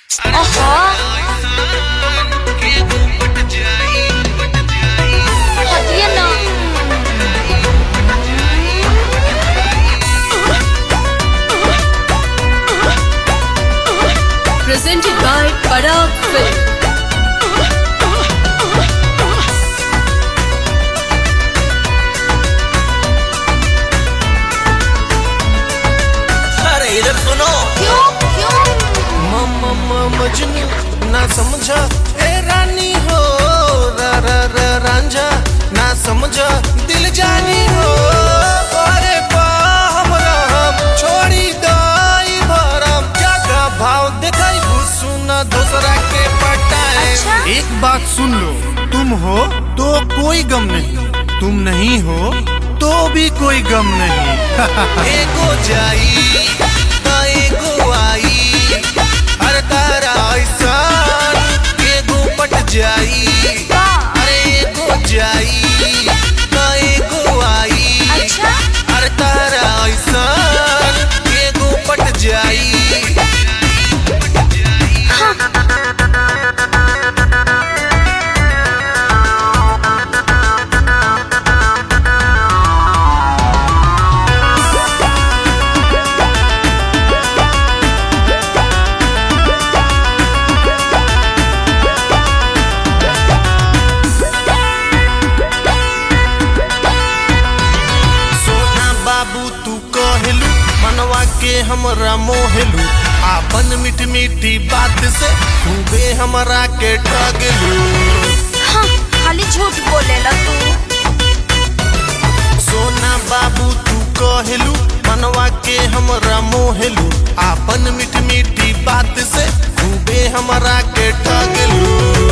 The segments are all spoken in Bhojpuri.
Presented by Parag Film. अरे इधर सुनो। क्यों क्यों? मजनू ना समझा ए रानी हो, रांझा ना समझा दिल जानी हो। अरे बाम राम छोड़ी दाई भरम, क्या का भाव दिखाई सुना दूसरा के पटाए। अच्छा? एक बात सुन लो, तुम हो तो कोई गम नहीं, तुम नहीं हो तो भी कोई गम नहीं। एगो जाई ता एगो आई, अरे तारा ऐसा एगो पट जाई। अरे एगो जाई ता एगो आई, अच्छा? अरे तारा ऐसा एगो पट जाई। मनवा के हमरा मोहलू, आपन मीठी मीठी बात से खूबे हमरा के ठगलू। हाँ, खाली झूठ बोलेला तू। सोना बाबू तू कहलू, मनवा के हमरा मोहलू, आपन मीठी मीठी बात से खूबे हमरा के ठगलू।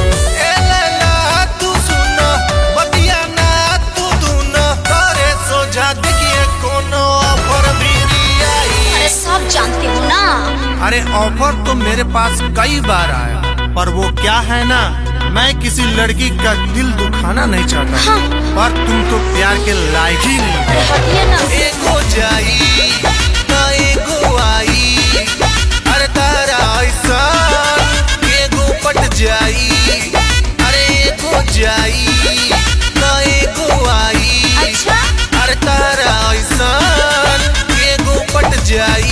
तू सुन बतिया ना तू दून, करे सोझा देखिए कोनो ऑफर भी आई। सब जानते हो ना। अरे ऑफर तो मेरे पास कई बार आया, पर वो क्या है ना, मैं किसी लड़की का दिल दुखाना नहीं चाहता। हाँ। पर तुम तो प्यार के लायक ही नहीं। हटिए ना। एगो जाई ता एगो आई, अरे तारा ऐसा एगो पट जाई। अरे एगो जाई ता एगो आई, अच्छा? अरे तारा ऐसा एगो पट जाई।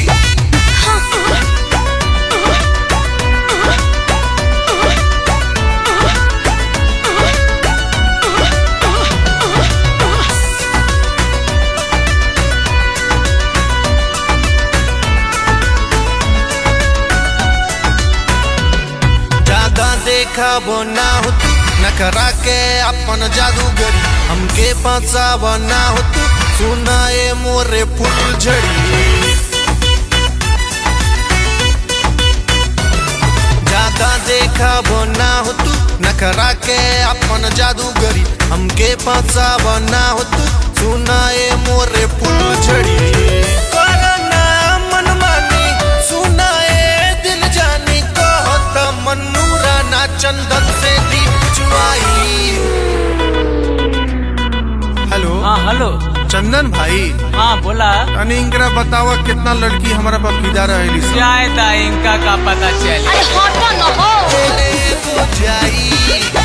देखा ना हो तू नखरा के अपन जादूगरी, हमके फंसाव ना हो तू सुनाए मोरे फूल झड़ी। ज्यादा देखा ना हो तू नखरा के अपन जादूगरी, हमके फंसाव ना हो तू सुनाए मोरे फूल झड़ी। करना मनमानी सुनाए दिल जानी, कहता मनूरा ना चंदन से दीप चुराई। हेलो। हाँ हेलो। चंदन भाई। हाँ बोला। अने इनकरा बतावा कितना लड़की हमारा पर फिदा रहेली सब। जाए ता इनका का पता चले। अरे हटो न हो। एगो जाई